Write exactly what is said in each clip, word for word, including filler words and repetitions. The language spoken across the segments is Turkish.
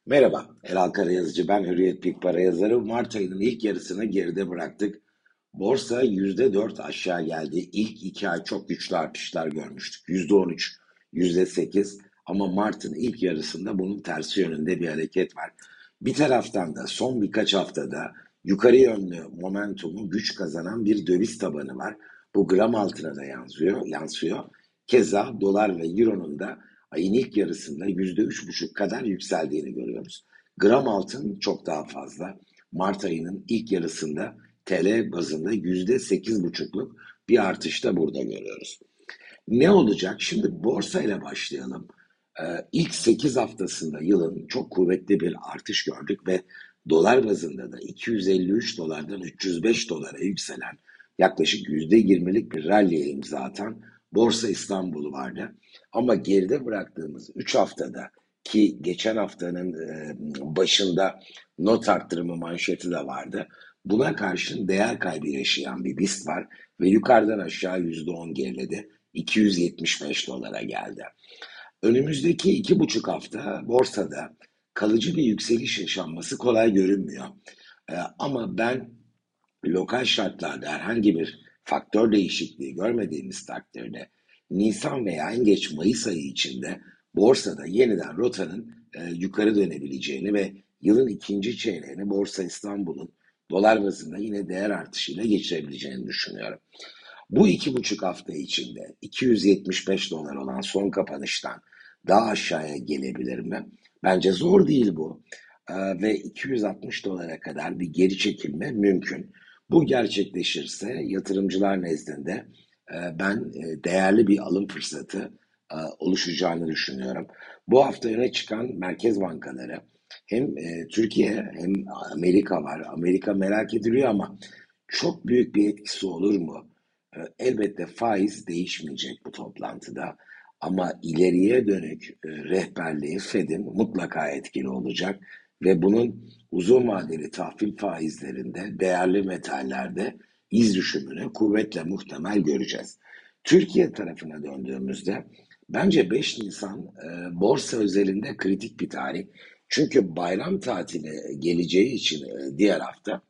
Merhaba, Elal Karayazıcı. Ben Hürriyet Pik Para yazarı. Mart ayının ilk yarısını geride bıraktık. Borsa yüzde dört aşağı geldi. İlk iki ay çok güçlü artışlar görmüştük. Yüzde on üç, yüzde sekiz. Ama Mart'ın ilk yarısında bunun tersi yönünde bir hareket var. Bir taraftan da son birkaç haftada yukarı yönlü momentumu güç kazanan bir döviz tabanı var. Bu gram altına da yansıyor. yansıyor. Keza dolar ve euronun da ayın ilk yarısında yüzde üç buçuk kadar yükseldiğini görüyoruz. Gram altın çok daha fazla. Mart ayının ilk yarısında T L bazında yüzde sekiz buçukluk bir artış da burada görüyoruz. Ne olacak? Şimdi borsayla başlayalım. Ee, ilk sekiz haftasında yılın çok kuvvetli bir artış gördük ve dolar bazında da iki yüz elli üç dolardan üç yüz beş dolara yükselen yaklaşık yüzde yirmilik bir rally'e imza atan Borsa İstanbul vardı. Ama geride bıraktığımız üç haftada ki geçen haftanın e, başında not arttırımı manşeti de vardı. Buna karşın değer kaybı yaşayan bir B I S T var ve yukarıdan aşağı yüzde on geriledi. iki yüz yetmiş beş dolara geldi. Önümüzdeki iki buçuk hafta borsada kalıcı bir yükseliş yaşanması kolay görünmüyor. Ee, ama ben lokal şartlarda herhangi bir faktör değişikliği görmediğimiz takdirde Nisan veya en geç Mayıs ayı içinde borsada yeniden rotanın e, yukarı dönebileceğini ve yılın ikinci çeyreğini Borsa İstanbul'un dolar bazında yine değer artışıyla geçirebileceğini düşünüyorum. Bu iki buçuk hafta içinde iki yüz yetmiş beş dolar olan son kapanıştan daha aşağıya gelebilir mi? Bence zor değil bu. Ee, ve iki yüz altmış dolara kadar bir geri çekilme mümkün. Bu gerçekleşirse yatırımcılar nezdinde e, ben e, değerli bir alım fırsatı e, oluşacağını düşünüyorum. Bu hafta öne çıkan merkez bankaları hem e, Türkiye hem Amerika var. Amerika merak ediliyor ama çok büyük bir etkisi olur mu? E, Elbette faiz değişmeyecek bu toplantıda ama ileriye dönük e, rehberliği Fed'in mutlaka etkili olacak ve bunun uzun vadeli tahvil faizlerinde, değerli metallerde iz düşümünü kuvvetle muhtemel göreceğiz. Türkiye tarafına döndüğümüzde bence beş Nisan e, borsa özelinde kritik bir tarih. Çünkü bayram tatili geleceği için e, diğer hafta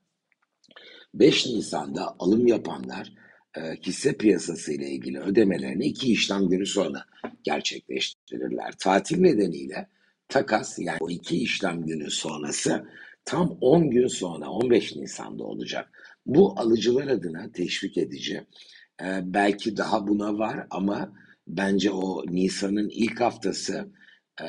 beş Nisan'da alım yapanlar e, hisse piyasası ile ilgili ödemelerini iki işlem günü sonra gerçekleştirirler. Tatil nedeniyle takas yani o iki işlem günü sonrası tam on gün sonra on beş Nisan'da olacak. Bu alıcılar adına teşvik edici. E, belki daha buna var ama bence o Nisan'ın ilk haftası e,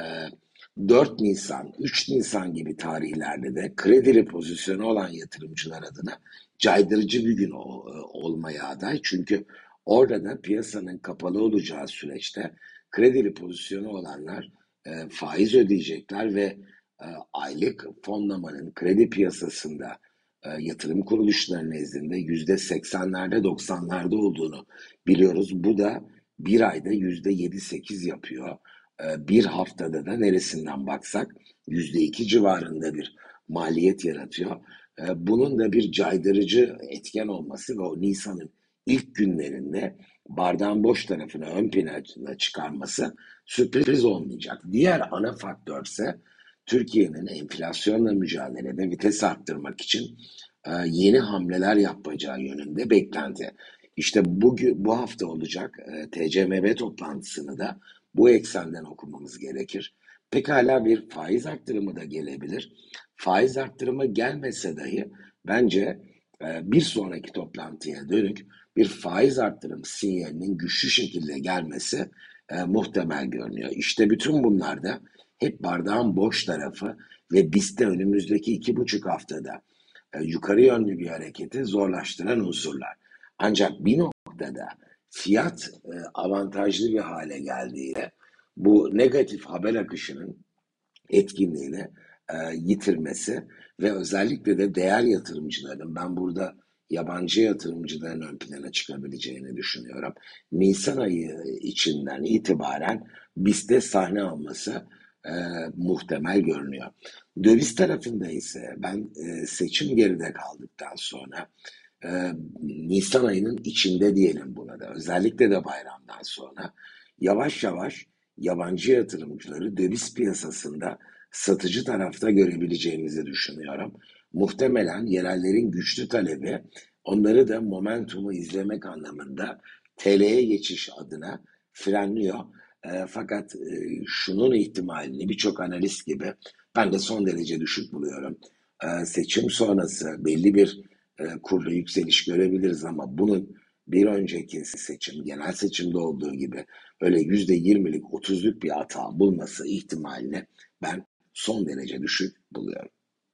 dört Nisan, üç Nisan gibi tarihlerde de kredili pozisyonu olan yatırımcılar adına caydırıcı bir gün olmaya aday. Çünkü orada da piyasanın kapalı olacağı süreçte kredili pozisyonu olanlar e, faiz ödeyecekler ve e, aylık fonlamanın kredi piyasasında e, yatırım kuruluşlarının nezdinde yüzde seksenlerde doksanlarda olduğunu biliyoruz. Bu da bir ayda yüzde yedi sekiz yapıyor. E, bir haftada da neresinden baksak yüzde iki civarında bir maliyet yaratıyor. E, bunun da bir caydırıcı etken olması ve o Nisan'ın ilk günlerinde bardağın boş tarafını ön plana çıkarması sürpriz olmayacak. Diğer ana faktör ise Türkiye'nin enflasyonla mücadelede vites arttırmak için e, yeni hamleler yapacağı yönünde beklenti. İşte bugün bu hafta olacak e, T C M B toplantısını da bu eksenden okumamız gerekir. Pekala bir faiz arttırımı da gelebilir. Faiz arttırımı gelmese dahi bence e, bir sonraki toplantıya dönük bir faiz arttırım sinyalinin güçlü şekilde gelmesi e, muhtemel görünüyor. İşte bütün bunlar da hep bardağın boş tarafı ve BIST'te önümüzdeki iki buçuk haftada e, yukarı yönlü bir hareketi zorlaştıran unsurlar. Ancak bir noktada fiyat e, avantajlı bir hale geldiğinde bu negatif haber akışının etkinliğini e, yitirmesi ve özellikle de değer yatırımcıların, ben burada yabancı yatırımcıların ön plana çıkabileceğini düşünüyorum. Nisan ayı içinden itibaren BIST'te sahne alması e, muhtemel görünüyor. Döviz tarafında ise ben e, seçim geride kaldıktan sonra e, Nisan ayının içinde diyelim buna da özellikle de bayramdan sonra yavaş yavaş yabancı yatırımcıları döviz piyasasında satıcı tarafta görebileceğimizi düşünüyorum. Muhtemelen yerellerin güçlü talebi onları da momentumu izlemek anlamında T L'ye geçiş adına frenliyor. E, fakat e, şunun ihtimalini birçok analist gibi ben de son derece düşük buluyorum. E, seçim sonrası belli bir e, kurda yükseliş görebiliriz ama bunun bir önceki seçim, genel seçimde olduğu gibi öyle yüzde yirmilik, otuzluk bir hata bulması ihtimalini ben son derece düşük buluyorum.